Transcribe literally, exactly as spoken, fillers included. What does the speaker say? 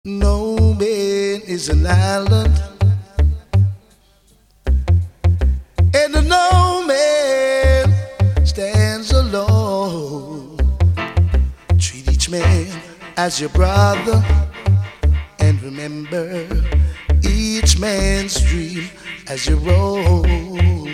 No man is an island, and no man stands alone. Treat each man as your brother, and remember each man's dream as your own.